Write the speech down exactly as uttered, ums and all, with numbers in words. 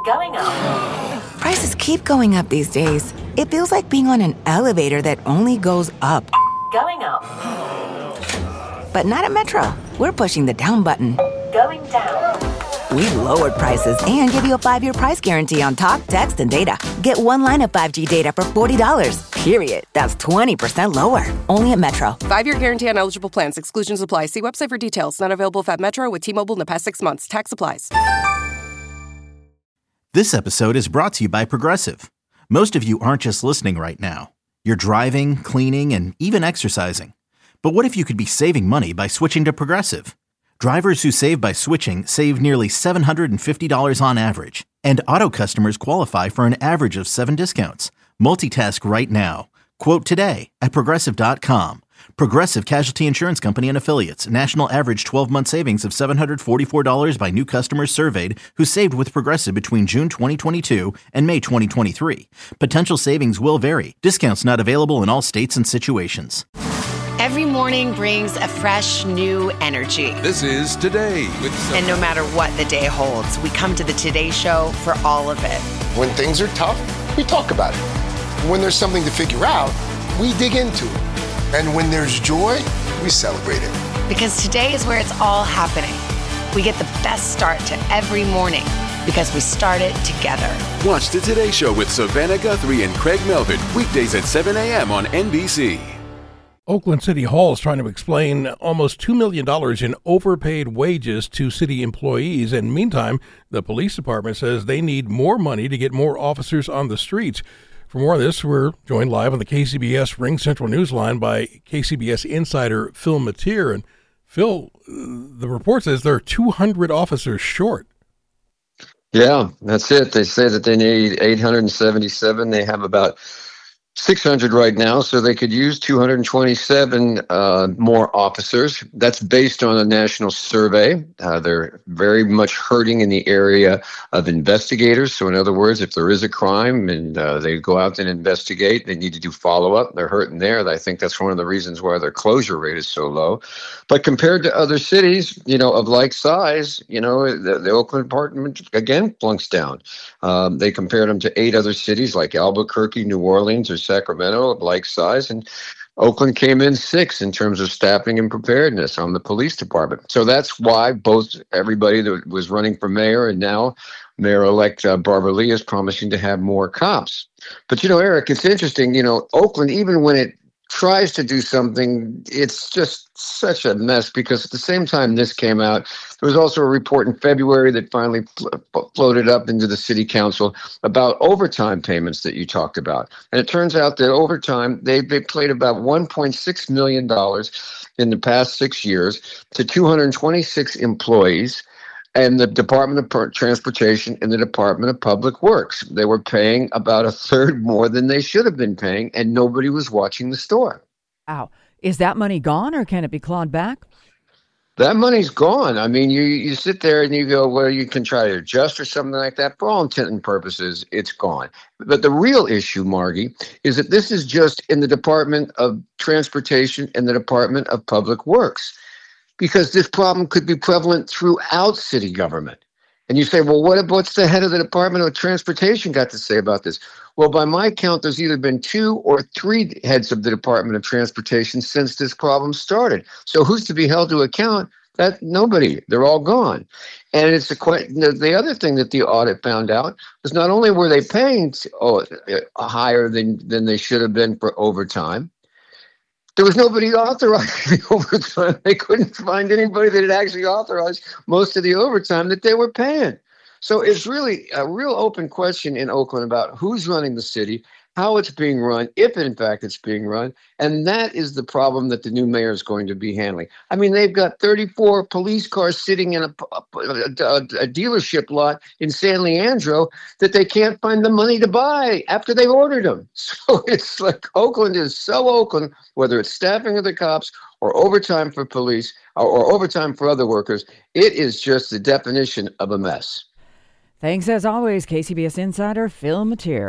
Going up. Prices keep going up these days. It feels like being on an elevator that only goes up. Going up. But not at Metro. We're pushing the down button. Going down. We've lowered prices and give you a five-year price guarantee on talk, text, and data. Get one line of five G data for forty dollars. Period. That's twenty percent lower. Only at Metro. Five-year guarantee on eligible plans. Exclusions apply. See website for details. Not available at Metro with T-Mobile in the past six months. Tax applies. This episode is brought to you by Progressive. Most of you aren't just listening right now. You're driving, cleaning, and even exercising. But what if you could be saving money by switching to Progressive? Drivers who save by switching save nearly seven hundred fifty dollars on average. And auto customers qualify for an average of seven discounts. Multitask right now. Quote today at Progressive dot com. Progressive Casualty Insurance Company and Affiliates. National average twelve-month savings of seven hundred forty-four dollars by new customers surveyed who saved with Progressive between June twenty twenty-two and May twenty twenty-three. Potential savings will vary. Discounts not available in all states and situations. Every morning brings a fresh, new energy. This is Today with Sophie. And no matter what the day holds, we come to the Today Show for all of it. When things are tough, we talk about it. When there's something to figure out, we dig into it. And when there's joy, we celebrate it. Because today is where it's all happening. We get the best start to every morning because we start it together. Watch the Today Show with Savannah Guthrie and Craig Melvin, weekdays at seven a.m. on N B C. Oakland City Hall is trying to explain almost two million dollars in overpaid wages to city employees. And meantime, the police department says they need more money to get more officers on the streets. For more of this, we're joined live on the K C B S Ring Central Newsline by K C B S insider Phil Matier. And Phil, the report says there are two hundred officers short. Yeah, that's it. They say that they need eight hundred seventy-seven. They have about six hundred right now, so they could use two hundred twenty-seven uh, more officers. That's based on a national survey. Uh, they're very much hurting in the area of investigators. So in other words, if there is a crime and uh, they go out and investigate, they need to do follow-up. They're hurting there. I think that's one of the reasons why their closure rate is so low. But compared to other cities, you know, of like size, you know, the, the Oakland department, again, flunks down. Um, they compared them to eight other cities like Albuquerque, New Orleans, or Sacramento of like size, and Oakland came in sixth in terms of staffing and preparedness on the police department. So that's why both everybody that was running for mayor and now Mayor-elect uh, Barbara Lee is promising to have more cops. But, you know, Eric, it's interesting, you know, Oakland, even when it tries to do something, it's just such a mess because at the same time this came out, there was also a report in February that finally flo- floated up into the city council about overtime payments that you talked about. And it turns out that overtime, they, they paid about one point six million dollars in the past six years to two hundred twenty-six employees and the Department of Transportation and the Department of Public Works. They were paying about a third more than they should have been paying, and nobody was watching the store. Wow. Is that money gone, or can it be clawed back? That money's gone. I mean, you, you sit there and you go, well, you can try to adjust or something like that. For all intent and purposes, it's gone. But the real issue, Margie, is that this is just in the Department of Transportation and the Department of Public Works, because this problem could be prevalent throughout city government. And you say, well, what, what's the head of the Department of Transportation got to say about this? Well, by my count, there's either been two or three heads of the Department of Transportation since this problem started. So who's to be held to account? That nobody. They're all gone. And it's a the, the other thing that the audit found out was not only were they paying oh, higher than, than they should have been for overtime, there was nobody authorizing the overtime. They couldn't find anybody that had actually authorized most of the overtime that they were paying. So it's really a real open question in Oakland about who's running the city, how it's being run, if in fact it's being run. And that is the problem that the new mayor is going to be handling. I mean, they've got thirty-four police cars sitting in a, a, a, a dealership lot in San Leandro that they can't find the money to buy after they've ordered them. So it's like Oakland is so Oakland, whether it's staffing of the cops or overtime for police or, or overtime for other workers. It is just the definition of a mess. Thanks as always, K C B S insider Phil Matier.